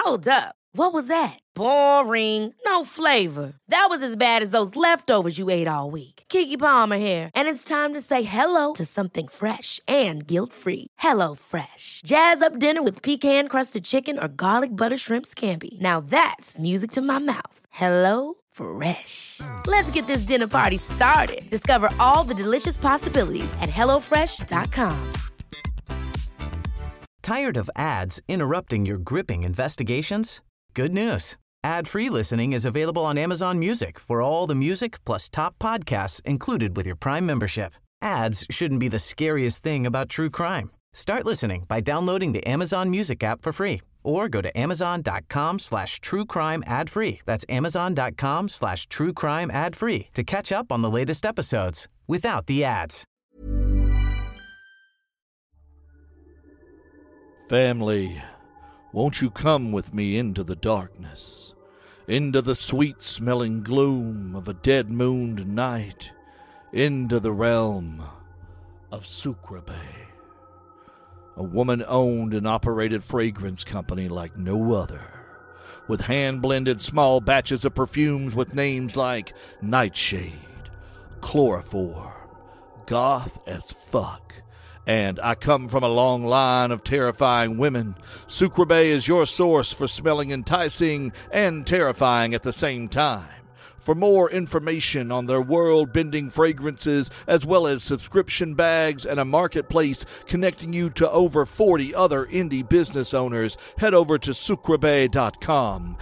Hold up. What was that? Boring. No flavor. That was as bad as those leftovers you ate all week. Keke Palmer here, and it's time to say hello to something fresh and guilt-free. Hello Fresh. Jazz up dinner with pecan-crusted chicken or garlic butter shrimp scampi. Now that's music to my mouth. Hello Fresh. Let's get this dinner party started. Discover all the delicious possibilities at hellofresh.com. Tired of ads interrupting your gripping investigations? Good news. Ad-free listening is available on Amazon Music for all the music plus top podcasts included with your Prime membership. Ads shouldn't be the scariest thing about true crime. Start listening by downloading the Amazon Music app for free or go to amazon.com/truecrime ad-free. That's amazon.com/truecrime ad-free to catch up on the latest episodes without the ads. Family, won't you come with me into the darkness, into the sweet-smelling gloom of a dead-mooned night, into the realm of Sucreabeille, a woman-owned and operated fragrance company like no other, with hand-blended small batches of perfumes with names like Nightshade, Chloroform, Goth as Fuck, and I come from a long line of terrifying women. Sucreabeille is your source for smelling enticing and terrifying at the same time. For more information on their world-bending fragrances, as well as subscription bags and a marketplace connecting you to over 40 other indie business owners, head over to sucreabeille.com,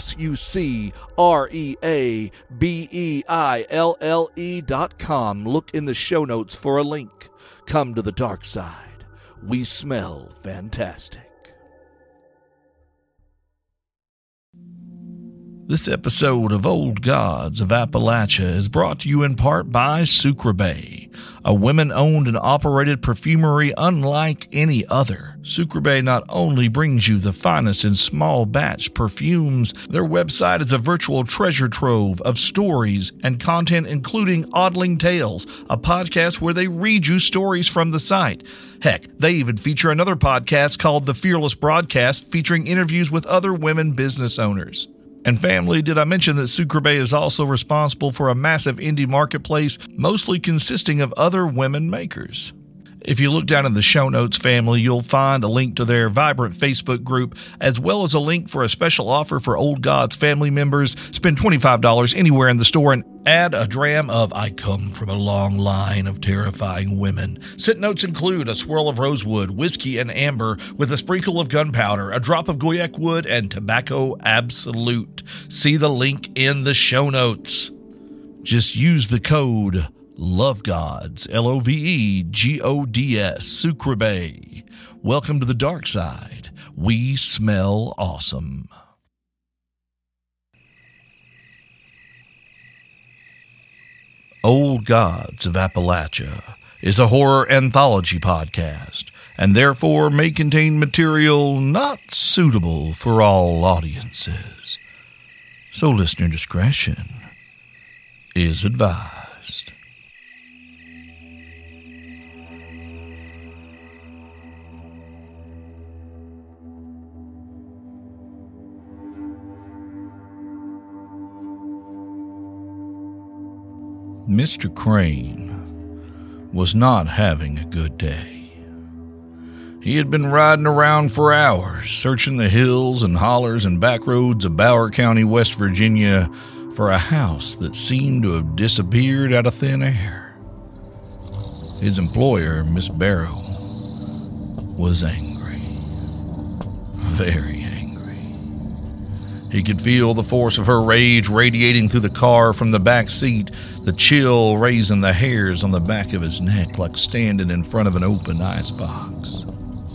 sucreabeille.com. Look in the show notes for a link. Come to the dark side. We smell fantastic. This episode of Old Gods of Appalachia is brought to you in part by Sucreabeille, a women-owned and operated perfumery unlike any other. Sucreabeille not only brings you the finest in small batch perfumes, their website is a virtual treasure trove of stories and content, including Oddling Tales, a podcast where they read you stories from the site. Heck, they even feature another podcast called The Fearless Broadcast, featuring interviews with other women business owners. And family, did I mention that Sucreabeille is also responsible for a massive indie marketplace, mostly consisting of other women makers? If you look down in the show notes, family, you'll find a link to their vibrant Facebook group, as well as a link for a special offer for Old Gods family members. Spend $25 anywhere in the store and add a dram of I Come From a Long Line of Terrifying Women. Scent notes include a swirl of rosewood, whiskey, and amber with a sprinkle of gunpowder, a drop of Goyak wood, and tobacco absolute. See the link in the show notes. Just use the code LOVEGODS, LOVEGODS, Sucreabeille. Welcome to the dark side. We smell awesome. Old Gods of Appalachia is a horror anthology podcast, and therefore may contain material not suitable for all audiences. So listener discretion is advised. Mr. Crane was not having a good day. He had been riding around for hours, searching the hills and hollers and back roads of Bower County, West Virginia, for a house that seemed to have disappeared out of thin air. His employer, Miss Barrow, was angry. Very angry. He could feel the force of her rage radiating through the car from the back seat, the chill raising the hairs on the back of his neck like standing in front of an open icebox.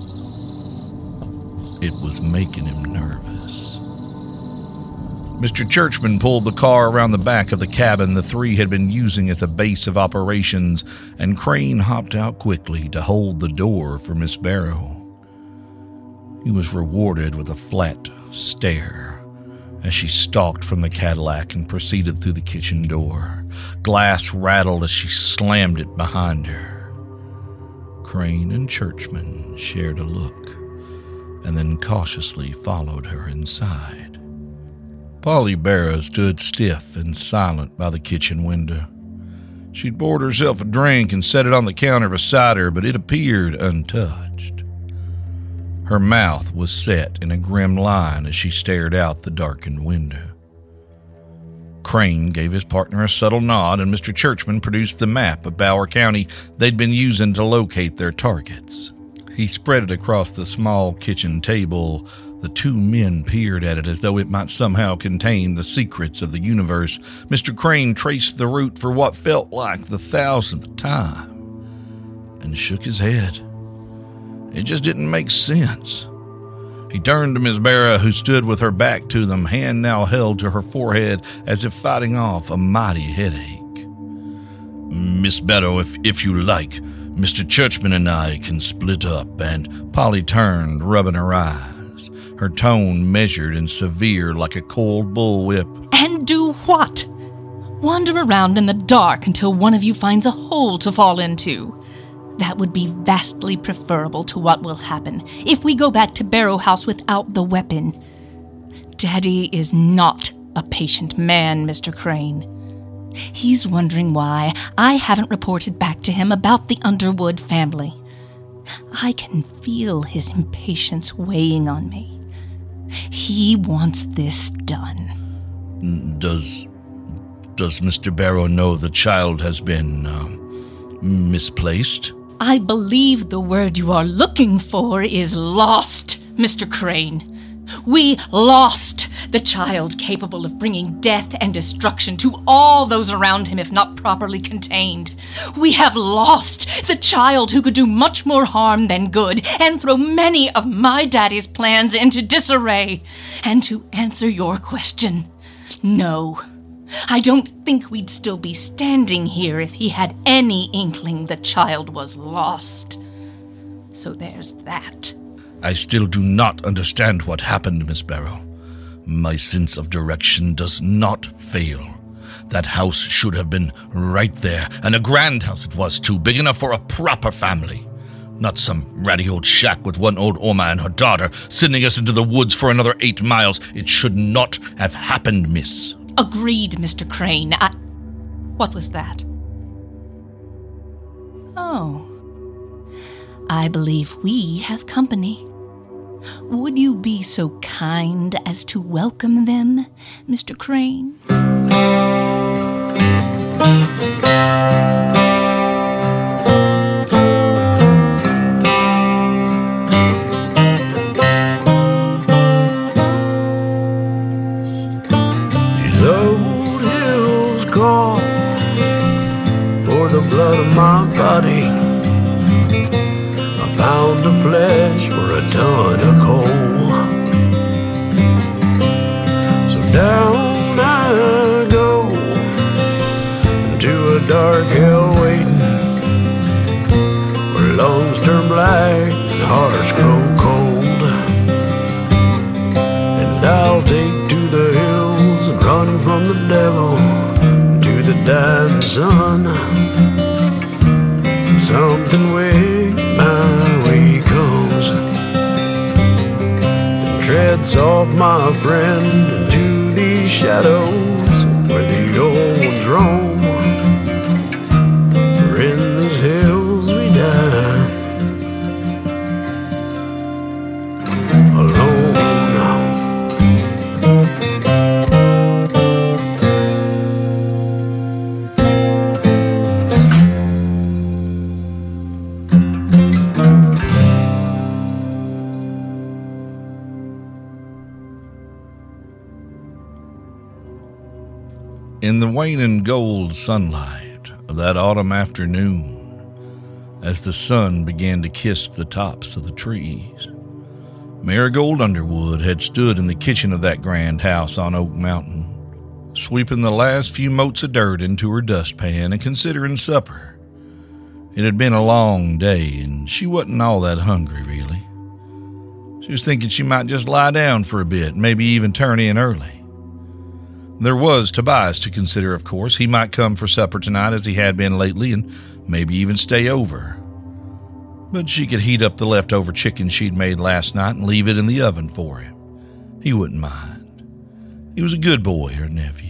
It was making him nervous. Mr. Churchman pulled the car around the back of the cabin the three had been using as a base of operations, and Crane hopped out quickly to hold the door for Miss Barrow. He was rewarded with a flat stare as she stalked from the Cadillac and proceeded through the kitchen door. Glass rattled as she slammed it behind her. Crane and Churchman shared a look, and then cautiously followed her inside. Polly Barra stood stiff and silent by the kitchen window. She'd poured herself a drink and set it on the counter beside her, but it appeared untouched. Her mouth was set in a grim line as she stared out the darkened window. Crane gave his partner a subtle nod, and Mr. Churchman produced the map of Bower County they'd been using to locate their targets. He spread it across the small kitchen table. The two men peered at it as though it might somehow contain the secrets of the universe. Mr. Crane traced the route for what felt like the 1,000th time and shook his head. It just didn't make sense. He turned to Miss Barra, who stood with her back to them, hand now held to her forehead as if fighting off a mighty headache. "Miss Barrow, if you like, Mr. Churchman and I can split up," and Polly turned, rubbing her eyes, her tone measured and severe like a cold bullwhip. "And do what? Wander around in the dark until one of you finds a hole to fall into. That would be vastly preferable to what will happen if we go back to Barrow House without the weapon. Daddy is not a patient man, Mr. Crane. He's wondering why I haven't reported back to him about the Underwood family. I can feel his impatience weighing on me. He wants this done." Does Mr. Barrow know the child has been, misplaced?" "I believe the word you are looking for is lost, Mr. Crane. We lost the child capable of bringing death and destruction to all those around him if not properly contained. We have lost the child who could do much more harm than good and throw many of my daddy's plans into disarray. And to answer your question, no. I don't think we'd still be standing here if he had any inkling the child was lost. So there's that." "I still do not understand what happened, Miss Barrow. My sense of direction does not fail. That house should have been right there, and a grand house it was, too, big enough for a proper family. Not some ratty old shack with one old Oma and her daughter sending us into the woods for another 8 miles. It should not have happened, miss." "Agreed, Mr. Crane. What was that?" "Oh. I believe we have company. Would you be so kind as to welcome them, Mr. Crane?" These old hills call for the blood of my body, a pound of flesh for a ton of coal. So down I go to a dark hell waiting, where lungs turn black and hearts grow cold. And I'll take to the hills and run from the devil to the dying sun. Something way my way comes, and treads off, my friend, into these shadows where the old ones roam. For in these hills we die alone. In the waning gold sunlight of that autumn afternoon, as the sun began to kiss the tops of the trees, Marigold Underwood had stood in the kitchen of that grand house on Oak Mountain, sweeping the last few motes of dirt into her dustpan and considering supper. It had been a long day, and she wasn't all that hungry, really. She was thinking she might just lie down for a bit, maybe even turn in early. There was Tobias to consider, of course. He might come for supper tonight as he had been lately, and maybe even stay over. but she could heat up the leftover chicken she'd made last night and leave it in the oven for him. He wouldn't mind. He was a good boy, her nephew.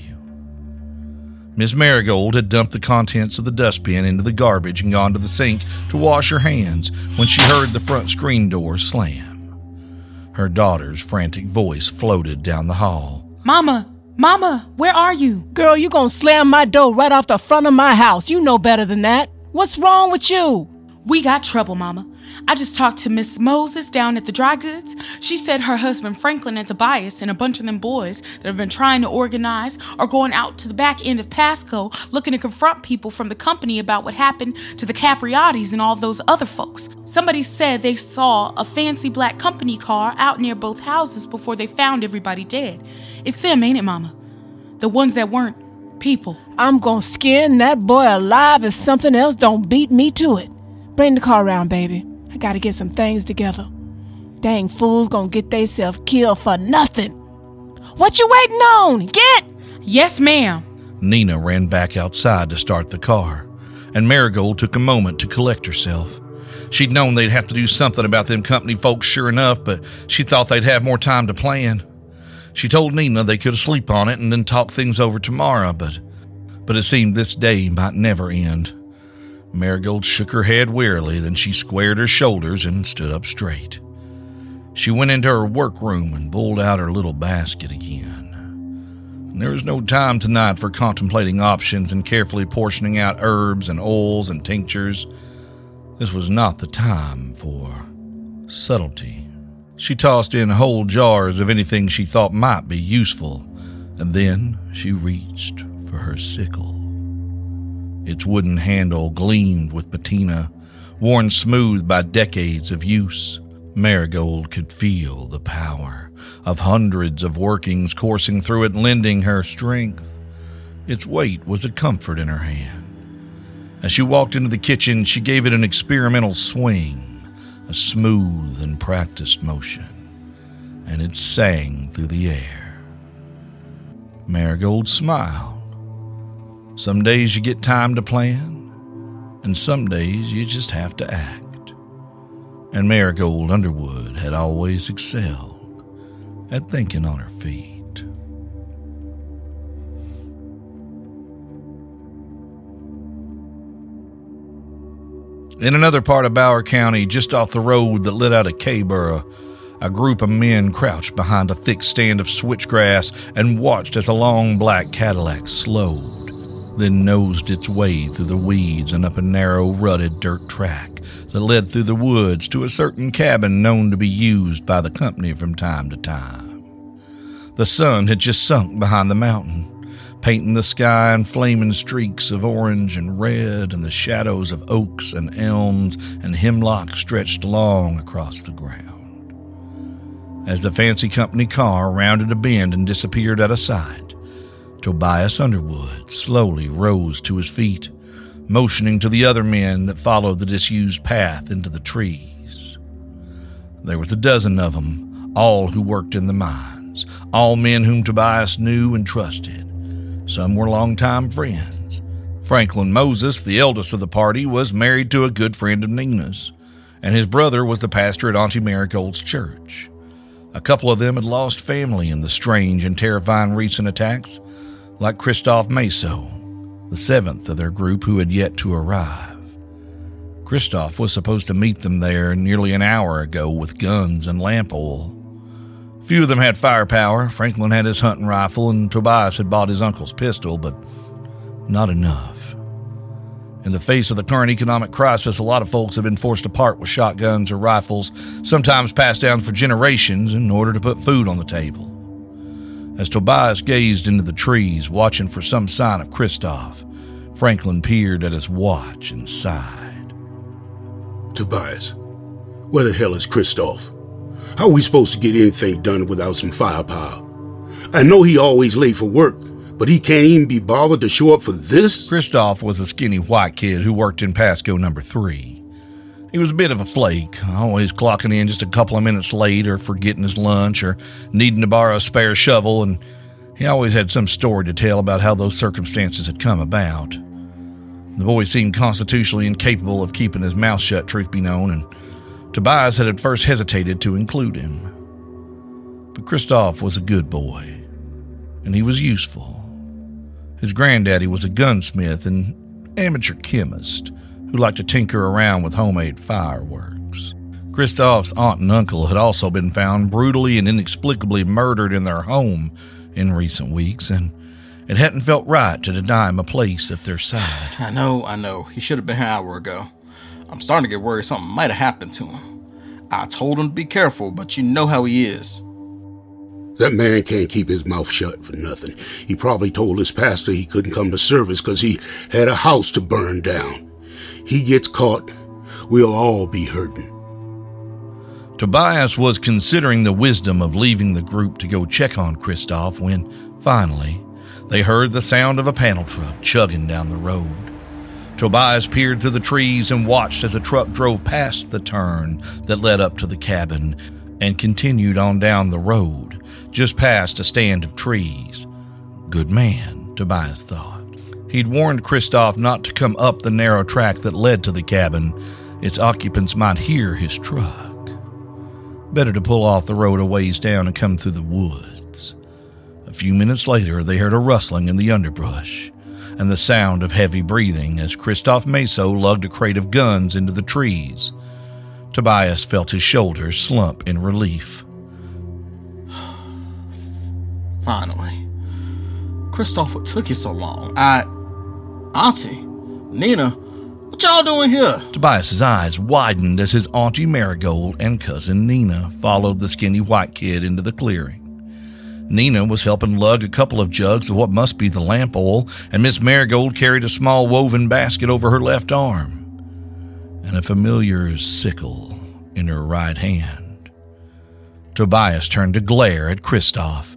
Miss Marigold had dumped the contents of the dustbin into the garbage and gone to the sink to wash her hands when she heard the front screen door slam. Her daughter's frantic voice floated down the hall. Mama, where are you? Girl, you gonna slam my door right off the front of my house. You know better than that. What's wrong with you? We got trouble, Mama. I just talked to Miss Moses down at the dry goods. She said her husband Franklin and Tobias and a bunch of them boys that have been trying to organize are going out to the back end of Pasco looking to confront people from the company about what happened to the Capriottis and all those other folks. Somebody said they saw a fancy black company car out near both houses before they found everybody dead. It's them, ain't it, Mama? The ones that weren't people. I'm gonna skin that boy alive if something else don't beat me to it. Bring the car around, baby. I gotta get some things together. Dang fools gonna get theyself killed for nothing. What you waiting on? Get! Yes, ma'am. Nina ran back outside to start the car, and Marigold took a moment to collect herself. She'd known they'd have to do something about them company folks sure enough, but she thought they'd have more time to plan. She told Nina they could sleep on it and then talk things over tomorrow, but it seemed this day might never end. Marigold shook her head wearily, then she squared her shoulders and stood up straight. She went into her workroom and pulled out her little basket again. There was no time tonight for contemplating options and carefully portioning out herbs and oils and tinctures. This was not the time for subtlety. She tossed in whole jars of anything she thought might be useful, and then she reached for her sickle. Its wooden handle gleamed with patina, worn smooth by decades of use. Marigold could feel the power of hundreds of workings coursing through it, lending her strength. Its weight was a comfort in her hand. As she walked into the kitchen, she gave it an experimental swing, a smooth and practiced motion, and it sang through the air. Marigold smiled. Some days you get time to plan, and some days you just have to act. And Marigold Underwood had always excelled at thinking on her feet. In another part of Bower County, just off the road that led out of Kayboro, a group of men crouched behind a thick stand of switchgrass and watched as a long black Cadillac slowed, then nosed its way through the weeds and up a narrow, rutted dirt track that led through the woods to a certain cabin known to be used by the company from time to time. The sun had just sunk behind the mountain, painting the sky in flaming streaks of orange and red, and the shadows of oaks and elms and hemlock stretched long across the ground. As the fancy company car rounded a bend and disappeared out of sight, Tobias Underwood slowly rose to his feet, motioning to the other men that followed the disused path into the trees. There was a dozen of them, all who worked in the mines, all men whom Tobias knew and trusted. Some were longtime friends. Franklin Moses, the eldest of the party, was married to a good friend of Nina's, and his brother was the pastor at Auntie Marigold's church. A couple of them had lost family in the strange and terrifying recent attacks, like Christoph Meso, the seventh of their group who had yet to arrive. Christoph was supposed to meet them there nearly an hour ago with guns and lamp oil. Few of them had firepower. Franklin had his hunting rifle, and Tobias had bought his uncle's pistol, but not enough. In the face of the current economic crisis, a lot of folks have been forced to part with shotguns or rifles, sometimes passed down for generations, in order to put food on the table. As Tobias gazed into the trees, watching for some sign of Christoph, Franklin peered at his watch and sighed. Tobias, where the hell is Christoph? How are we supposed to get anything done without some firepower? I know he always late for work, but he can't even be bothered to show up for this? Christoph was a skinny white kid who worked in Pasco number 3. He was a bit of a flake, always clocking in just a couple of minutes late or forgetting his lunch or needing to borrow a spare shovel, and he always had some story to tell about how those circumstances had come about. The boy seemed constitutionally incapable of keeping his mouth shut, truth be known, and Tobias had at first hesitated to include him. But Christoph was a good boy, and he was useful. His granddaddy was a gunsmith and amateur chemist who liked to tinker around with homemade fireworks. Christoph's aunt and uncle had also been found brutally and inexplicably murdered in their home in recent weeks, and it hadn't felt right to deny him a place at their side. I know. He should have been here an hour ago. I'm starting to get worried something might have happened to him. I told him to be careful, but you know how he is. That man can't keep his mouth shut for nothing. He probably told his pastor he couldn't come to service because he had a house to burn down. He gets caught, we'll all be hurting. Tobias was considering the wisdom of leaving the group to go check on Christoph when, finally, they heard the sound of a panel truck chugging down the road. Tobias peered through the trees and watched as the truck drove past the turn that led up to the cabin and continued on down the road, just past a stand of trees. Good man, Tobias thought. He'd warned Christoph not to come up the narrow track that led to the cabin. Its occupants might hear his truck. Better to pull off the road a ways down and come through the woods. A few minutes later, they heard a rustling in the underbrush and the sound of heavy breathing as Christoph Meso lugged a crate of guns into the trees. Tobias felt his shoulders slump in relief. Finally. Christoph, what took you so long? Auntie, Nina, what y'all doing here? Tobias's eyes widened as his Auntie Marigold and cousin Nina followed the skinny white kid into the clearing. Nina was helping lug a couple of jugs of what must be the lamp oil, and Miss Marigold carried a small woven basket over her left arm and a familiar sickle in her right hand. Tobias turned to glare at Christoph.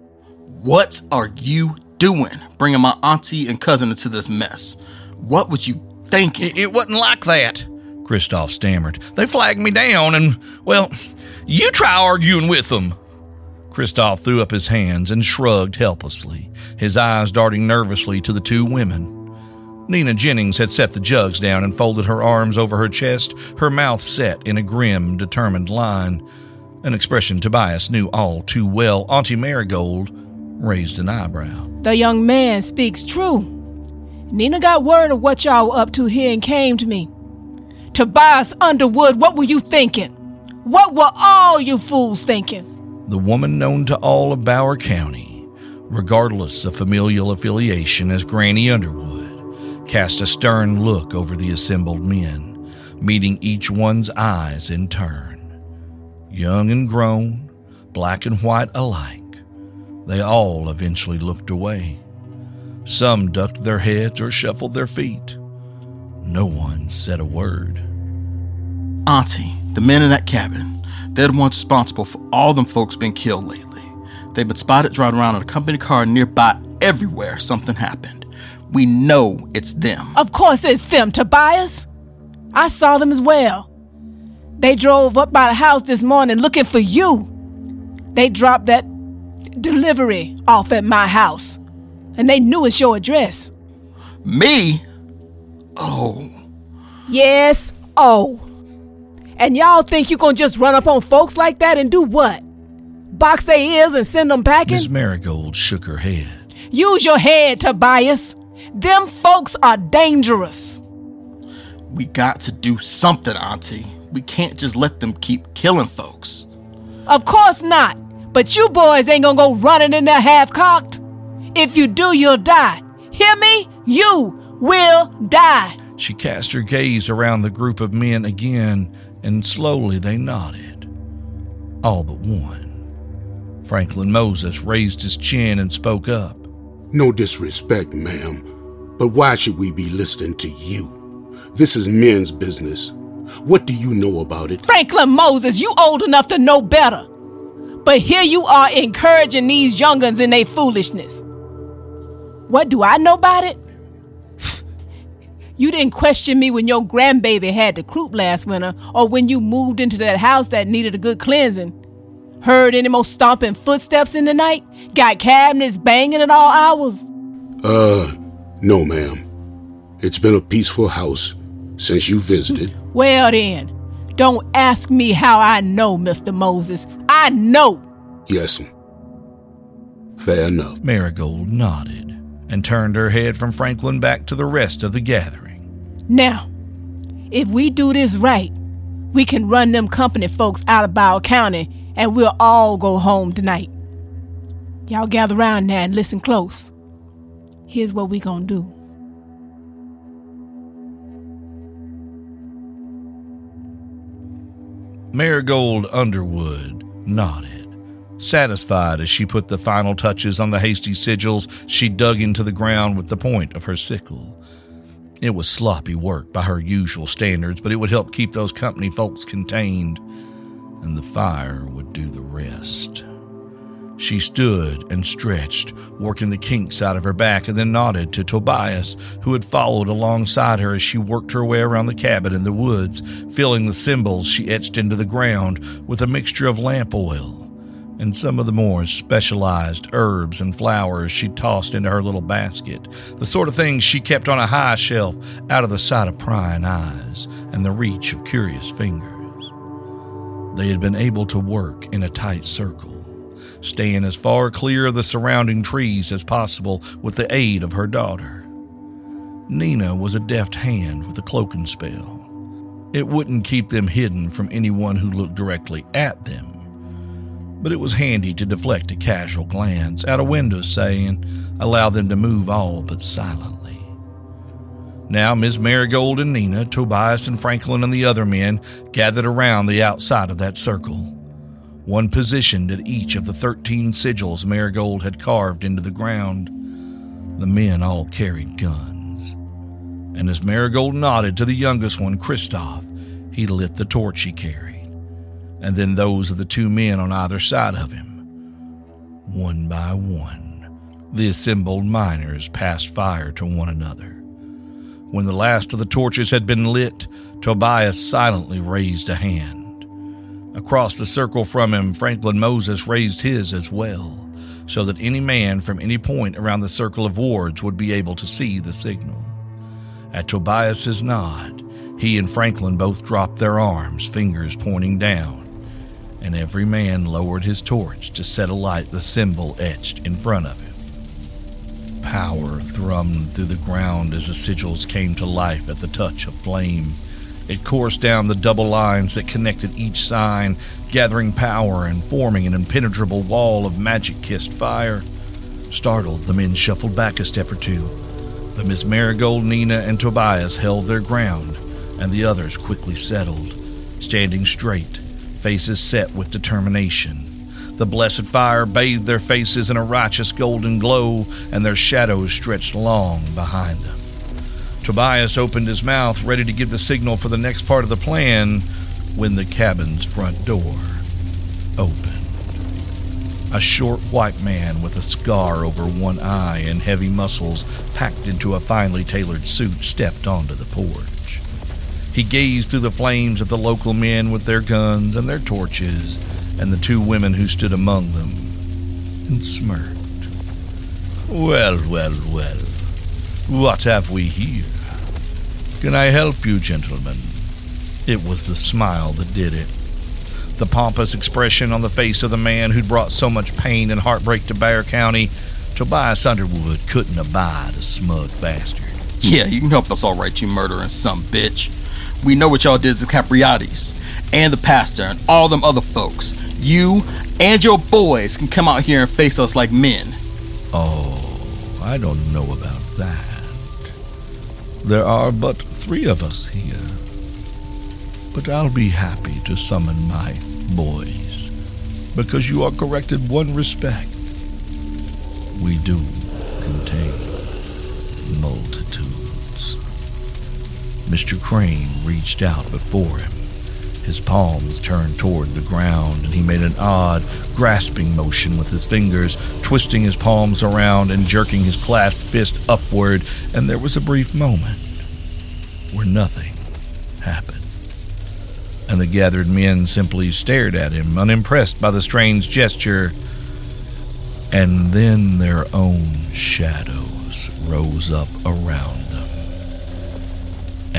What are you doing, bringing my auntie and cousin into this mess? What was you thinking? It wasn't like that, Christoph stammered. They flagged me down and, well, you try arguing with them. Christoph threw up his hands and shrugged helplessly, his eyes darting nervously to the two women. Nina Jennings had set the jugs down and folded her arms over her chest, her mouth set in a grim, determined line, an expression Tobias knew all too well. Auntie Marigold raised an eyebrow. The young man speaks true. Nina got word of what y'all were up to here and came to me. Tobias Underwood, what were you thinking? What were all you fools thinking? The woman known to all of Bower County, regardless of familial affiliation as Granny Underwood, cast a stern look over the assembled men, meeting each one's eyes in turn. Young and grown, black and white alike, they all eventually looked away. Some ducked their heads or shuffled their feet. No one said a word. Auntie, the men in that cabin, they're the ones responsible for all them folks being killed lately. They've been spotted driving around in a company car nearby everywhere something happened. We know it's them. Of course it's them, Tobias. I saw them as well. They drove up by the house this morning looking for you. They dropped that delivery off at my house, and they knew it's your address. Me? Oh. Yes, oh. And y'all think you gonna just run up on folks like that and do what? Box their ears and send them packing? Miss Marigold shook her head. Use your head, Tobias. Them folks are dangerous. We got to do something, Auntie. We can't just let them keep killing folks. Of course not. But you boys ain't gonna go running in there half-cocked. If you do, you'll die. Hear me? You will die. She cast her gaze around the group of men again, and slowly they nodded. All but one. Franklin Moses raised his chin and spoke up. No disrespect, ma'am, but why should we be listening to you? This is men's business. What do you know about it? Franklin Moses, you old enough to know better. But here you are encouraging these young'uns in their foolishness. What do I know about it? You didn't question me when your grandbaby had the croup last winter, or when you moved into that house that needed a good cleansing. Heard any more stomping footsteps in the night? Got cabinets banging at all hours? No, ma'am. It's been a peaceful house since you visited. Well then, don't ask me how I know, Mr. Moses. I know. Yes'm. Fair enough. Marigold nodded and turned her head from Franklin back to the rest of the gathering. Now, if we do this right, we can run them company folks out of Bow County and we'll all go home tonight. Y'all gather around now and listen close. Here's what we gonna do. Marigold Underwood nodded, satisfied as she put the final touches on the hasty sigils she dug into the ground with the point of her sickle. It was sloppy work by her usual standards, but it would help keep those company folks contained, and the fire would do the rest. She stood and stretched, working the kinks out of her back, and then nodded to Tobias, who had followed alongside her as she worked her way around the cabin in the woods, filling the symbols she etched into the ground with a mixture of lamp oil and some of the more specialized herbs and flowers she tossed into her little basket, the sort of things she kept on a high shelf out of the sight of prying eyes and the reach of curious fingers. They had been able to work in a tight circle, staying as far clear of the surrounding trees as possible with the aid of her daughter. Nina was a deft hand with a cloaking spell. It wouldn't keep them hidden from anyone who looked directly at them, but it was handy to deflect a casual glance out a window, say, and allow them to move all but silently. Now Miss Marigold and Nina, Tobias and Franklin and the other men gathered around the outside of that circle, one positioned at each of the 13 sigils Marigold had carved into the ground. The men all carried guns, and as Marigold nodded to the youngest one, Kristoff, he lit the torch he carried, and then those of the two men on either side of him. One by one, the assembled miners passed fire to one another. When the last of the torches had been lit, Tobias silently raised a hand. Across the circle from him, Franklin Moses raised his as well, so that any man from any point around the circle of wards would be able to see the signal. At Tobias's nod, he and Franklin both dropped their arms, fingers pointing down, and every man lowered his torch to set alight the symbol etched in front of him. Power thrummed through the ground as the sigils came to life at the touch of flame. It coursed down the double lines that connected each sign, gathering power and forming an impenetrable wall of magic-kissed fire. Startled, the men shuffled back a step or two, but Miss Marigold, Nina, and Tobias held their ground, and the others quickly settled, standing straight, faces set with determination. The blessed fire bathed their faces in a righteous golden glow, and their shadows stretched long behind them. Tobias opened his mouth, ready to give the signal for the next part of the plan, when the cabin's front door opened. A short white man with a scar over one eye and heavy muscles packed into a finely tailored suit stepped onto the porch. He gazed through the flames at the local men with their guns and their torches, and the two women who stood among them, and smirked. Well, well, well, what have we here? Can I help you, gentlemen? It was the smile that did it. The pompous expression on the face of the man who'd brought so much pain and heartbreak to Bow County. Tobias Underwood couldn't abide a smug bastard. Yeah, you can help us all right, you murdering some bitch. We know what y'all did to Capriati's, and the pastor, and all them other folks. You and your boys can come out here and face us like men. Oh, I don't know about that. There are but 3 of us here, but I'll be happy to summon my boys, because you are correct in one respect. We do contain multitudes. Mr. Crane reached out before him. His palms turned toward the ground, and he made an odd, grasping motion with his fingers, twisting his palms around and jerking his clasped fist upward, and there was a brief moment where nothing happened. And the gathered men simply stared at him, unimpressed by the strange gesture, and then their own shadows rose up around them.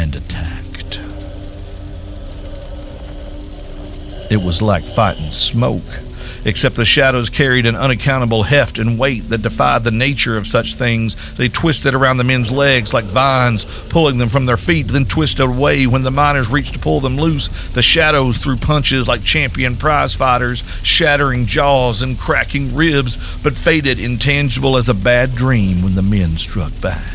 and attacked. It was like fighting smoke, except the shadows carried an unaccountable heft and weight that defied the nature of such things. They twisted around the men's legs like vines, pulling them from their feet, then twisted away when the miners reached to pull them loose. The shadows threw punches like champion prize fighters, shattering jaws and cracking ribs, but faded intangible as a bad dream when the men struck back.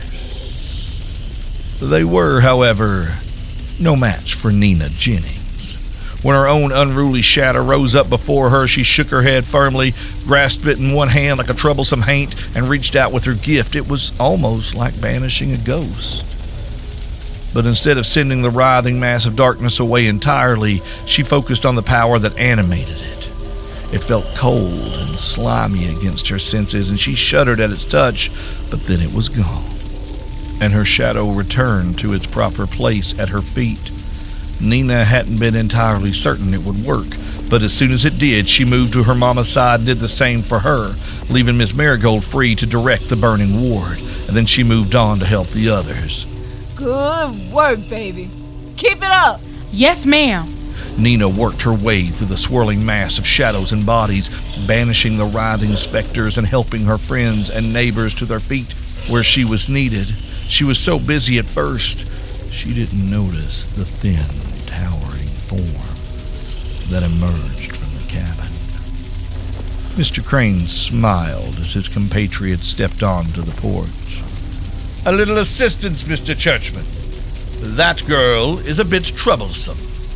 They were, however, no match for Nina Jennings. When her own unruly shadow rose up before her, she shook her head firmly, grasped it in one hand like a troublesome haint, and reached out with her gift. It was almost like banishing a ghost. But instead of sending the writhing mass of darkness away entirely, she focused on the power that animated it. It felt cold and slimy against her senses, and she shuddered at its touch, but then it was gone, and her shadow returned to its proper place at her feet. Nina hadn't been entirely certain it would work, but as soon as it did, she moved to her mama's side and did the same for her, leaving Miss Marigold free to direct the burning ward, and then she moved on to help the others. Good work, baby. Keep it up. Yes, ma'am. Nina worked her way through the swirling mass of shadows and bodies, banishing the writhing specters and helping her friends and neighbors to their feet where she was needed. She was so busy at first, she didn't notice the thin, towering form that emerged from the cabin. Mr. Crane smiled as his compatriot stepped onto the porch. "A little assistance, Mr. Churchman. That girl is a bit troublesome."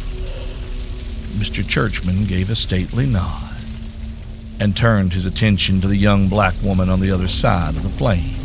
Mr. Churchman gave a stately nod and turned his attention to the young black woman on the other side of the flames.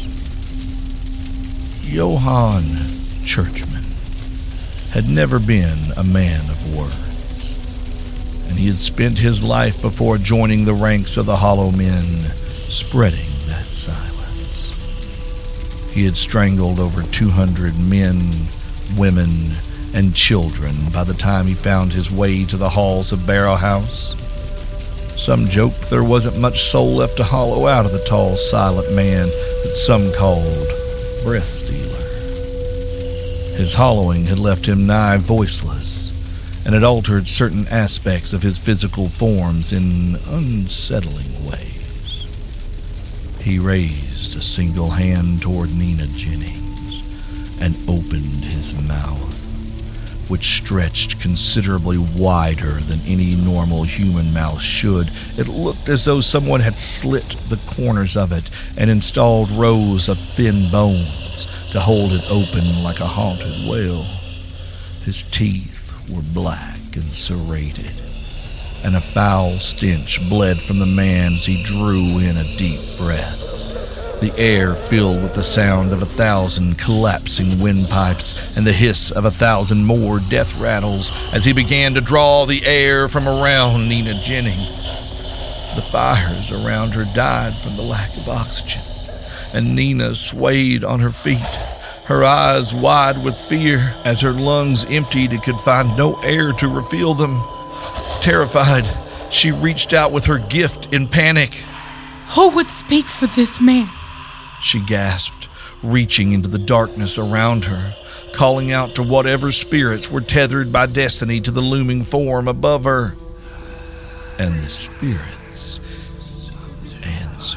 Johann Churchman had never been a man of words, and he had spent his life before joining the ranks of the Hollow Men, spreading that silence. He had strangled over 200 men, women, and children by the time he found his way to the halls of Barrow House. Some joked there wasn't much soul left to hollow out of the tall, silent man that some called Breath Stealer. His hollowing had left him nigh voiceless, and had altered certain aspects of his physical forms in unsettling ways. He raised a single hand toward Nina Jennings and opened his mouth, which stretched considerably wider than any normal human mouth should. It looked as though someone had slit the corners of it and installed rows of thin bones to hold it open like a haunted well. His teeth were black and serrated, and a foul stench bled from the man as he drew in a deep breath. The air filled with the sound of 1,000 collapsing windpipes and the hiss of 1,000 more death rattles as he began to draw the air from around Nina Jennings. The fires around her died from the lack of oxygen, and Nina swayed on her feet, her eyes wide with fear. As her lungs emptied and could find no air to refill them. Terrified, she reached out with her gift in panic. Who would speak for this man? She gasped, reaching into the darkness around her, calling out to whatever spirits were tethered by destiny to the looming form above her. And the spirits answered.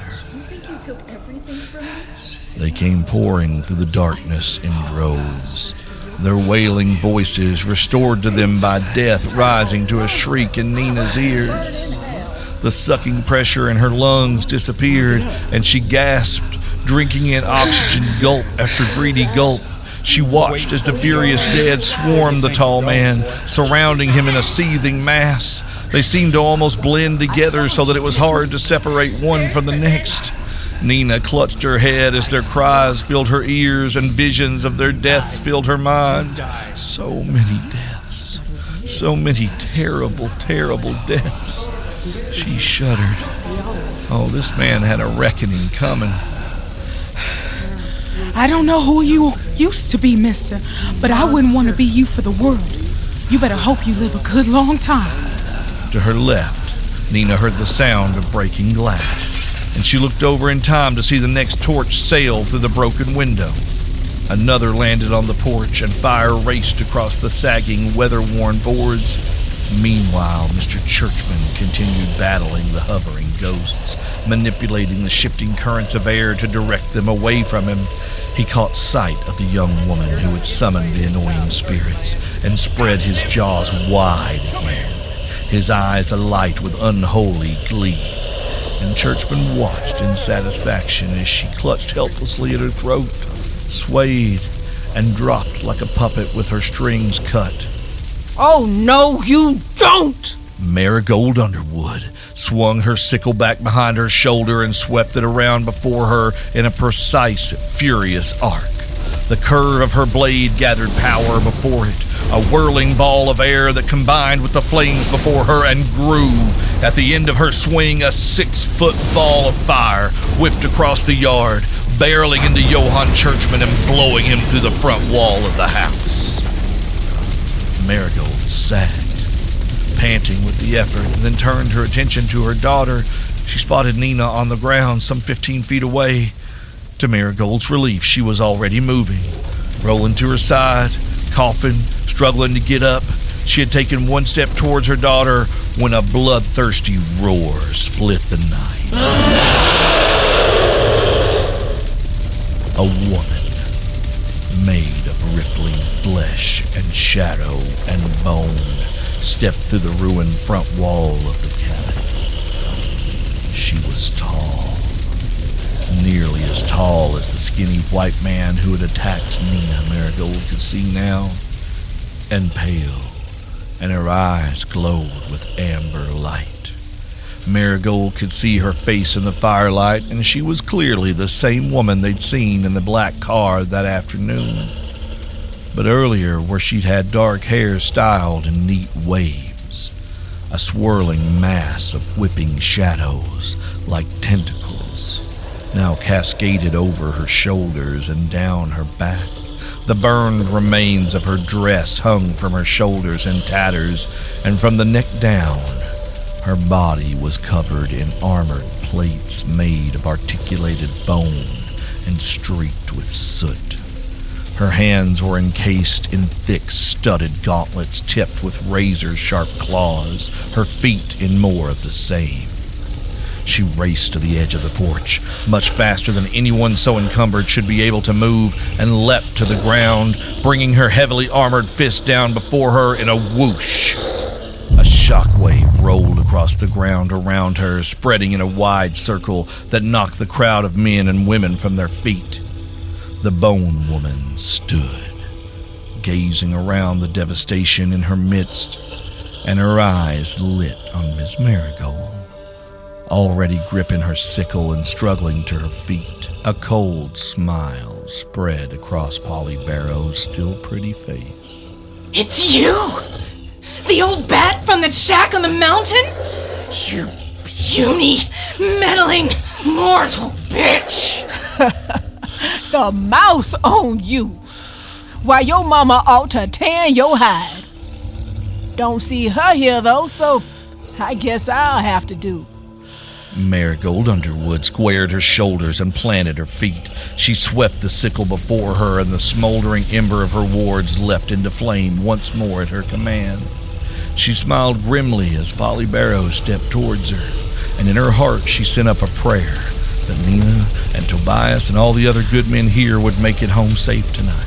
They came pouring through the darkness in droves, their wailing voices restored to them by death rising to a shriek in Nina's ears. The sucking pressure in her lungs disappeared, and she gasped, drinking in oxygen gulp after greedy gulp. She watched as the furious dead swarmed the tall man, surrounding him in a seething mass. They seemed to almost blend together so that it was hard to separate one from the next. Nina clutched her head as their cries filled her ears and visions of their deaths filled her mind. So many deaths. So many terrible, terrible deaths. She shuddered. Oh, this man had a reckoning coming. I don't know who you used to be, mister, but I wouldn't want to be you for the world. You better hope you live a good long time. To her left, Nina heard the sound of breaking glass, and she looked over in time to see the next torch sail through the broken window. Another landed on the porch, and fire raced across the sagging, weather-worn boards. Meanwhile, Mr. Churchman continued battling the hovering ghosts, manipulating the shifting currents of air to direct them away from him. He caught sight of the young woman who had summoned the annoying spirits and spread his jaws wide again, his eyes alight with unholy glee. And Churchman watched in satisfaction as she clutched helplessly at her throat, swayed, and dropped like a puppet with her strings cut. Oh, no, you don't! Marigold Underwood swung her sickle back behind her shoulder and swept it around before her in a precise, furious arc. The curve of her blade gathered power before it, a whirling ball of air that combined with the flames before her and grew. At the end of her swing, a 6-foot ball of fire whipped across the yard, barreling into Johann Churchman and blowing him through the front wall of the house. Marigold sagged, panting with the effort, and then turned her attention to her daughter. She spotted Nina on the ground some 15 feet away. To Marigold's relief, she was already moving, rolling to her side, coughing, struggling to get up. She had taken one step towards her daughter when a bloodthirsty roar split the night. A woman, made of rippling flesh and shadow and bone, stepped through the ruined front wall of the cabin. She was tall, nearly as tall as the skinny white man who had attacked Nina, Marigold could see now, and pale, and her eyes glowed with amber light. Marigold could see her face in the firelight, and she was clearly the same woman they'd seen in the black car that afternoon. But earlier, where she'd had dark hair styled in neat waves, a swirling mass of whipping shadows like tentacles now cascaded over her shoulders and down her back. The burned remains of her dress hung from her shoulders in tatters, and from the neck down, her body was covered in armored plates made of articulated bone and streaked with soot. Her hands were encased in thick, studded gauntlets tipped with razor-sharp claws, her feet in more of the same. She raced to the edge of the porch, much faster than anyone so encumbered should be able to move, and leapt to the ground, bringing her heavily armored fist down before her in a whoosh. A shockwave rolled across the ground around her, spreading in a wide circle that knocked the crowd of men and women from their feet. The Bone Woman stood, gazing around the devastation in her midst, and her eyes lit on Miss Marigold, already gripping her sickle and struggling to her feet. A cold smile spread across Polly Barrow's still pretty face. It's you! The old bat from that shack on the mountain? You puny, meddling, mortal bitch! The mouth on you! Why, your mama ought to tan your hide. Don't see her here, though, so I guess I'll have to do. Marigold Underwood squared her shoulders and planted her feet. She swept the sickle before her, and the smoldering ember of her wards leapt into flame once more at her command. She smiled grimly as Polly Barrow stepped towards her, and in her heart she sent up a prayer that Nina and Tobias and all the other good men here would make it home safe tonight.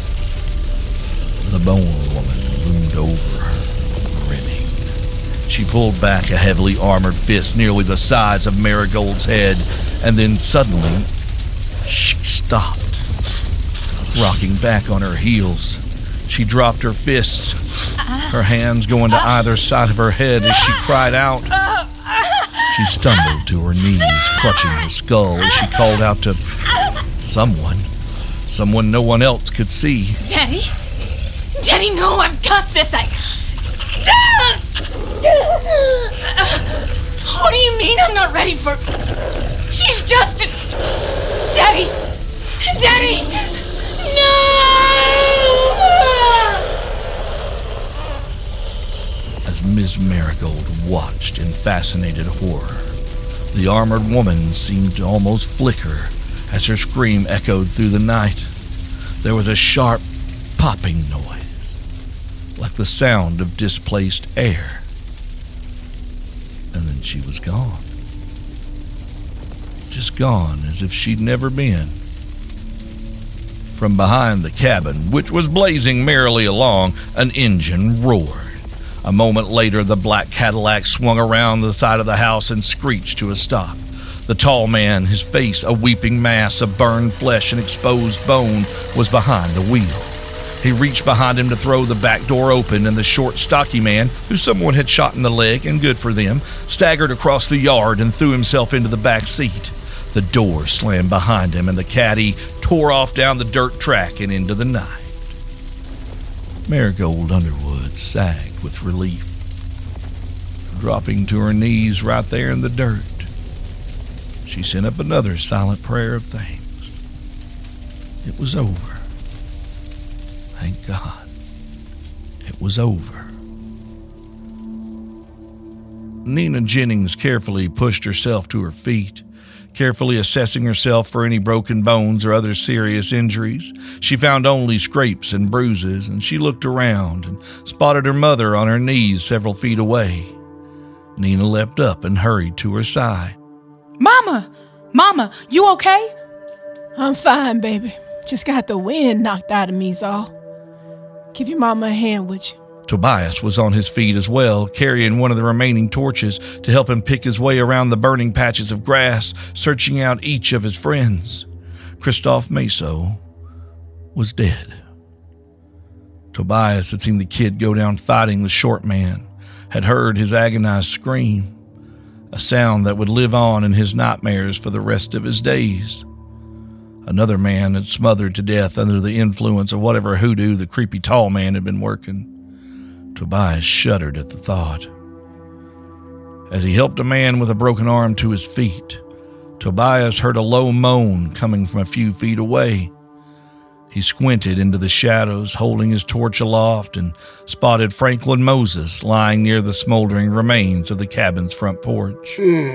The Bone Woman loomed over her, grinning. She pulled back a heavily armored fist nearly the size of Marigold's head, and then suddenly she stopped, rocking back on her heels. She dropped her fists, her hands going to either side of her head as she cried out. She stumbled to her knees, clutching her skull as she called out to someone no one else could see. Daddy? Daddy, no, I've got this. What do you mean I'm not ready for... She's just... Daddy! Daddy! No! As Miss Marigold watched in fascinated horror, the armored woman seemed to almost flicker as her scream echoed through the night. There was a sharp popping noise, like the sound of displaced air. And then she was gone. Just gone as if she'd never been. From behind the cabin, which was blazing merrily along, an engine roared. A moment later, the black Cadillac swung around the side of the house and screeched to a stop. The tall man, his face a weeping mass of burned flesh and exposed bone, was behind the wheel. He reached behind him to throw the back door open, and the short, stocky man, who someone had shot in the leg, and good for them, staggered across the yard and threw himself into the back seat. The door slammed behind him, and the caddy tore off down the dirt track and into the night. Marigold Underwood sagged with relief, dropping to her knees right there in the dirt. She sent up another silent prayer of thanks. It was over. Thank God. It was over. Nina Jennings carefully pushed herself to her feet, carefully assessing herself for any broken bones or other serious injuries. She found only scrapes and bruises, and she looked around and spotted her mother on her knees several feet away. Nina leapt up and hurried to her side. Mama! Mama, you okay? I'm fine, baby. Just got the wind knocked out of me's all. Give your mama a hand, would you? Tobias was on his feet as well, carrying one of the remaining torches to help him pick his way around the burning patches of grass, searching out each of his friends. Christophe Meso was dead. Tobias had seen the kid go down fighting the short man, had heard his agonized scream, a sound that would live on in his nightmares for the rest of his days. Another man had smothered to death under the influence of whatever hoodoo the creepy tall man had been working. Tobias shuddered at the thought. As he helped a man with a broken arm to his feet, Tobias heard a low moan coming from a few feet away. He squinted into the shadows, holding his torch aloft, and spotted Franklin Moses lying near the smoldering remains of the cabin's front porch.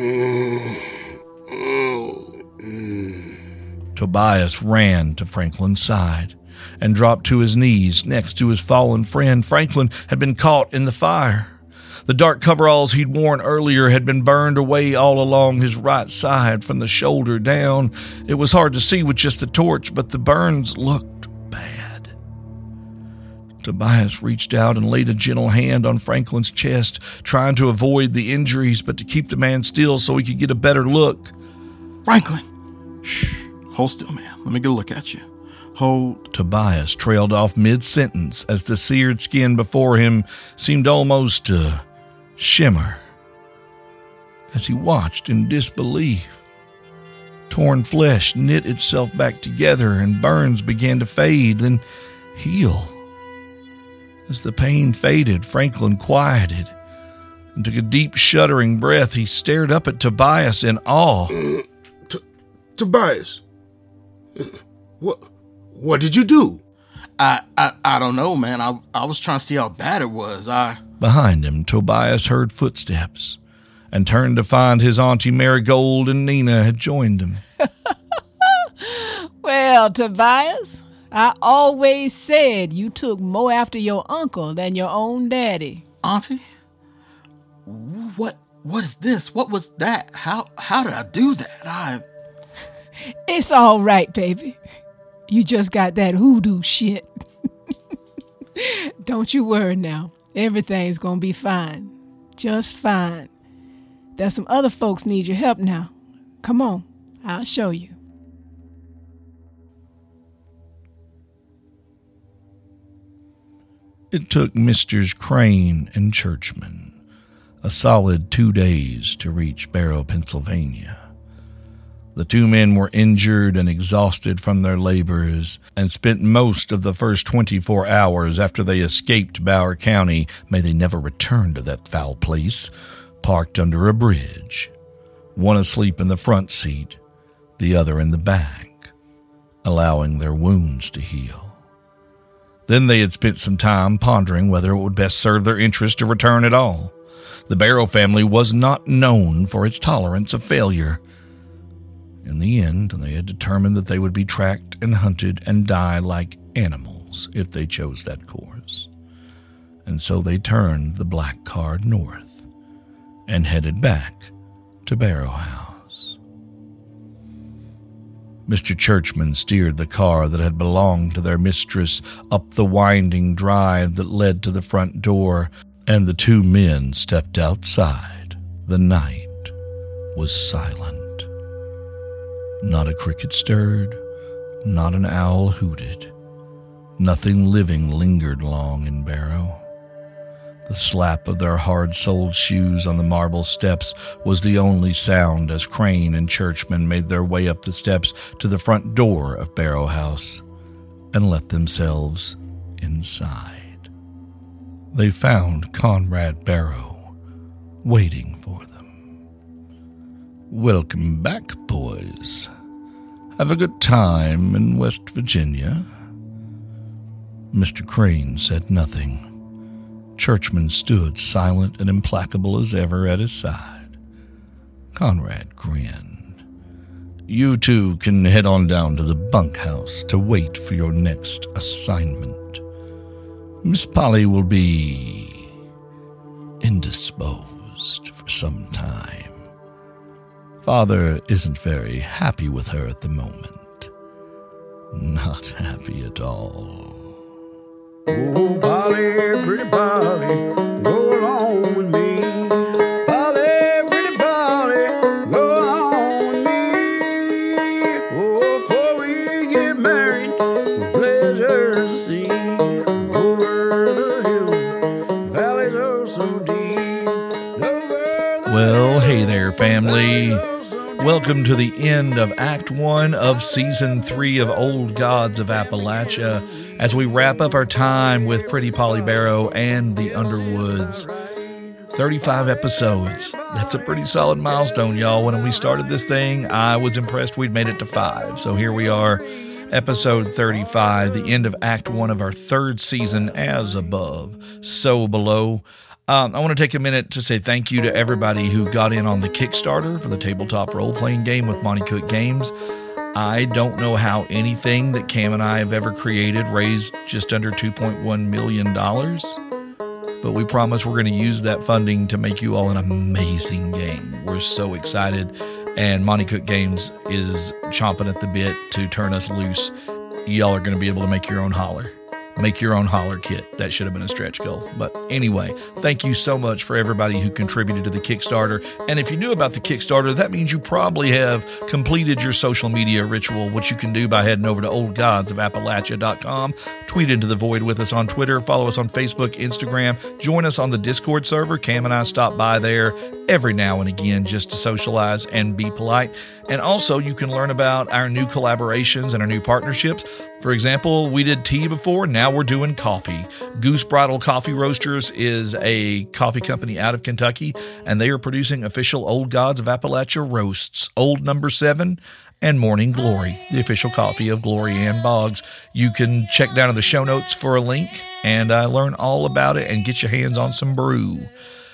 Tobias ran to Franklin's side and dropped to his knees next to his fallen friend. Franklin had been caught in the fire. The dark coveralls he'd worn earlier had been burned away all along his right side from the shoulder down. It was hard to see with just the torch, but the burns looked bad. Tobias reached out and laid a gentle hand on Franklin's chest, trying to avoid the injuries, but to keep the man still so he could get a better look. Franklin! Shh. Hold still, man. Let me get a look at you. Hold. Tobias trailed off mid-sentence as the seared skin before him seemed almost to shimmer. As he watched in disbelief, torn flesh knit itself back together and burns began to fade, then heal. As the pain faded, Franklin quieted and took a deep, shuddering breath. He stared up at Tobias in awe. Tobias, what did you do? I don't know, man. I was trying to see how bad it was. Behind him, Tobias heard footsteps and turned to find his Auntie Marigold and Nina had joined him. Well, Tobias, I always said you took more after your uncle than your own daddy. Auntie? What is this? What was that? How did I do that? It's all right, baby. You just got that hoodoo shit. Don't you worry now. Everything's gonna be fine. Just fine. There's some other folks need your help now. Come on, I'll show you. It took Misters Crane and Churchman a solid 2 days to reach Barrow, Pennsylvania. The two men were injured and exhausted from their labors and spent most of the first 24 hours after they escaped Bower County, may they never return to that foul place, parked under a bridge, one asleep in the front seat, the other in the back, allowing their wounds to heal. Then they had spent some time pondering whether it would best serve their interest to return at all. The Barrow family was not known for its tolerance of failure. In the end, they had determined that they would be tracked and hunted and die like animals if they chose that course. And so they turned the black car north and headed back to Barrow House. Mr. Churchman steered the car that had belonged to their mistress up the winding drive that led to the front door, and the two men stepped outside. The night was silent. Not a cricket stirred, not an owl hooted. Nothing living lingered long in Barrow. The slap of their hard-soled shoes on the marble steps was the only sound as Crane and Churchman made their way up the steps to the front door of Barrow House and let themselves inside. They found Conrad Barrow waiting for them. "Welcome back, boys. Have a good time in West Virginia?" Mr. Crane said nothing. Churchman stood silent and implacable as ever at his side. Conrad grinned. "You two can head on down to the bunkhouse to wait for your next assignment. Miss Polly will be indisposed for some time. Father isn't very happy with her at the moment. Not happy at all." Oh, Polly, pretty Polly, go along with me. Polly, pretty Polly, go along with me. Oh, before we get married, with pleasure to see. Over the hills, valleys oh so deep. Over the Well, hey there, family. Welcome to the end of Act 1 of Season 3 of Old Gods of Appalachia as we wrap up our time with Pretty Polly Barrow and the Underwoods. 35 episodes. That's a pretty solid milestone, y'all. When we started this thing, I was impressed we'd made it to 5. So here we are, episode 35, the end of Act 1 of our third season, As Above, So Below. I want to take a minute to say thank you to everybody who got in on the Kickstarter for the tabletop role-playing game with Monty Cook Games. I don't know how anything that Cam and I have ever created raised just under $2.1 million, but we promise we're going to use that funding to make you all an amazing game. We're so excited, and Monty Cook Games is chomping at the bit to turn us loose. Y'all are going to be able to make your own holler. Make your own holler kit. That should have been a stretch goal. But anyway, thank you so much for everybody who contributed to the Kickstarter. And if you knew about the Kickstarter, that means you probably have completed your social media ritual, which you can do by heading over to oldgodsofappalachia.com, tweet into the void with us on Twitter, follow us on Facebook, Instagram, join us on the Discord server. Cam and I stop by there every now and again just to socialize and be polite. And also, you can learn about our new collaborations and our new partnerships. For example, we did tea before, now we're doing coffee. Goose Bridal Coffee Roasters is a coffee company out of Kentucky, and they are producing official Old Gods of Appalachia roasts, Old No. 7 and Morning Glory, the official coffee of Glory Ann Boggs. You can check down in the show notes for a link and learn all about it and get your hands on some brew.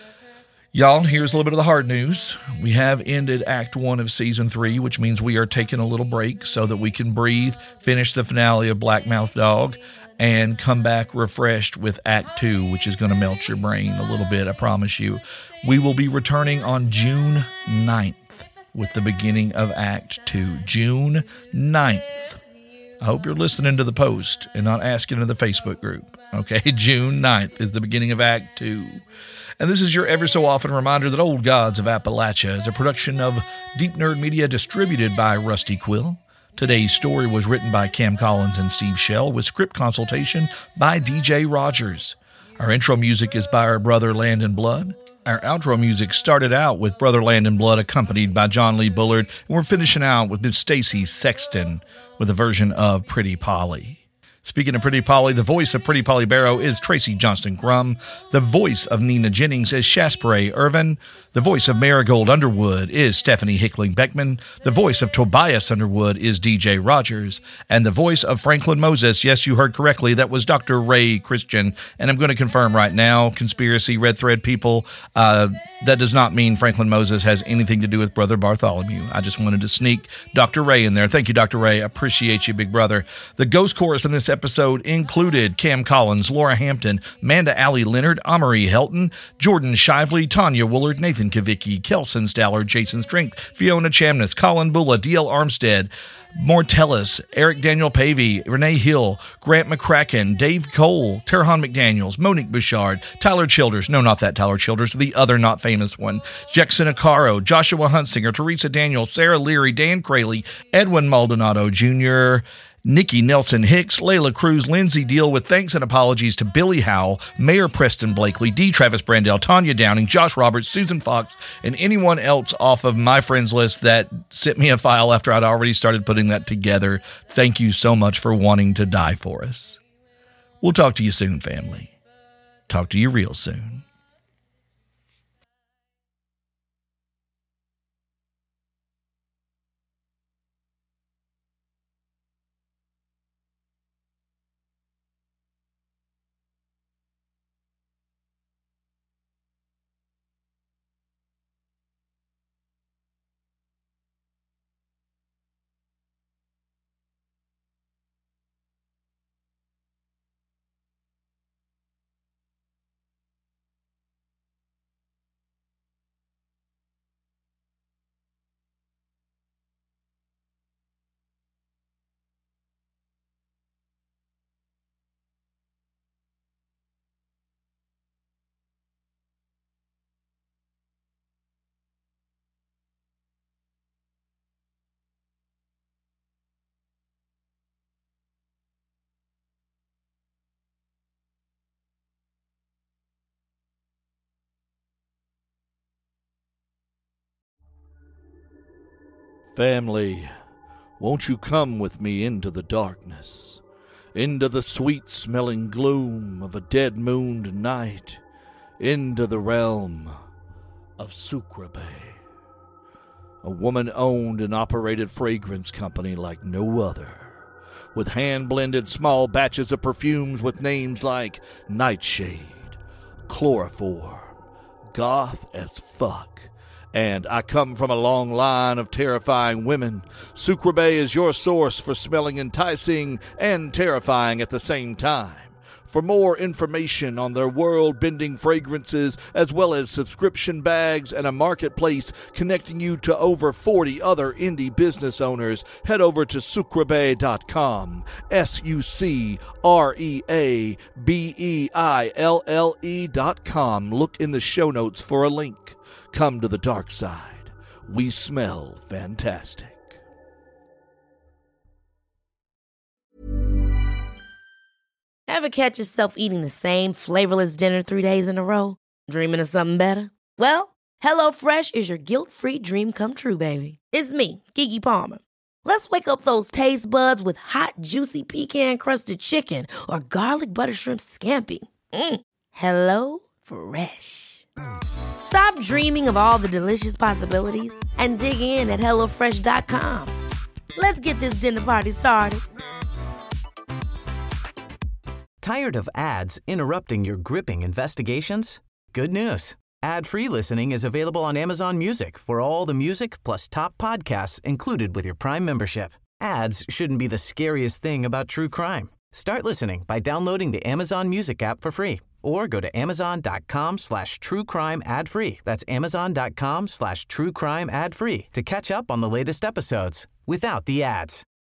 Y'all, here's a little bit of the hard news. We have ended Act 1 of Season 3, which means we are taking a little break so that we can breathe, finish the finale of Blackmouth Dog, and come back refreshed with Act 2, which is going to melt your brain a little bit, I promise you. We will be returning on June 9th with the beginning of Act 2. June 9th. I hope you're listening to the post and not asking in the Facebook group. Okay, June 9th is the beginning of Act 2. And this is your ever so often reminder that Old Gods of Appalachia is a production of Deep Nerd Media distributed by Rusty Quill. Today's story was written by Cam Collins and Steve Shell with script consultation by DJ Rogers. Our intro music is by our brother Landon Blood. Our outro music started out with Brother Landon Blood accompanied by John Lee Bullard, and we're finishing out with Miss Stacy Sexton with a version of Pretty Polly. Speaking of Pretty Polly, the voice of Pretty Polly Barrow is Tracy Johnston-Crum. The voice of Nina Jennings is Shaspray Irvin. The voice of Marigold Underwood is Stephanie Hickling-Beckman. The voice of Tobias Underwood is DJ Rogers. And the voice of Franklin Moses, yes, you heard correctly, that was Dr. Ray Christian. And I'm going to confirm right now, conspiracy, red thread people, that does not mean Franklin Moses has anything to do with Brother Bartholomew. I just wanted to sneak Dr. Ray in there. Thank you, Dr. Ray. Appreciate you, big brother. The ghost chorus in this episode episode included Cam Collins, Laura Hampton, Manda Alley Leonard, Amory Helton, Jordan Shively, Tanya Woolard, Nathan Kavicki, Kelson Staller, Jason Strength, Fiona Chamness, Colin Bulla, D.L. Armstead, Mortellis, Eric Daniel Pavey, Renee Hill, Grant McCracken, Dave Cole, Terhan McDaniels, Monique Bouchard, Tyler Childers, no, not that Tyler Childers, the other not famous one, Jackson Acaro, Joshua Hunsinger, Teresa Daniels, Sarah Leary, Dan Crayley, Edwin Maldonado Jr., Nikki Nelson Hicks, Layla Cruz, Lindsay Deal, with thanks and apologies to Billy Howell, Mayor Preston Blakely, D. Travis Brandell, Tanya Downing, Josh Roberts, Susan Fox, and anyone else off of my friends list that sent me a file after I'd already started putting that together. Thank you so much for wanting to die for us. We'll talk to you soon, family. Talk to you real soon. Family, won't you come with me into the darkness, into the sweet-smelling gloom of a dead-mooned night, into the realm of Sucreabeille, a woman-owned and operated fragrance company like no other, with hand-blended small batches of perfumes with names like Nightshade, Chloroform, Goth as Fuck, and I come from a long line of terrifying women. Sucreabeille is your source for smelling enticing and terrifying at the same time. For more information on their world-bending fragrances, as well as subscription bags and a marketplace connecting you to over 40 other indie business owners, head over to sucreabeille.com, sucreabeille.com. Look in the show notes for a link. Come to the dark side. We smell fantastic. Ever catch yourself eating the same flavorless dinner 3 days in a row? Dreaming of something better? Well, HelloFresh is your guilt-free dream come true, baby. It's me, Keke Palmer. Let's wake up those taste buds with hot, juicy pecan-crusted chicken or garlic butter shrimp scampi. HelloFresh. Stop dreaming of all the delicious possibilities and dig in at HelloFresh.com. Let's get this dinner party started. Tired of ads interrupting your gripping investigations? Good news. Ad-free listening is available on Amazon Music for all the music plus top podcasts included with your Prime membership. Ads shouldn't be the scariest thing about true crime. Start listening by downloading the Amazon Music app for free or go to amazon.com/truecrime ad-free. That's amazon.com/truecrime ad-free to catch up on the latest episodes without the ads.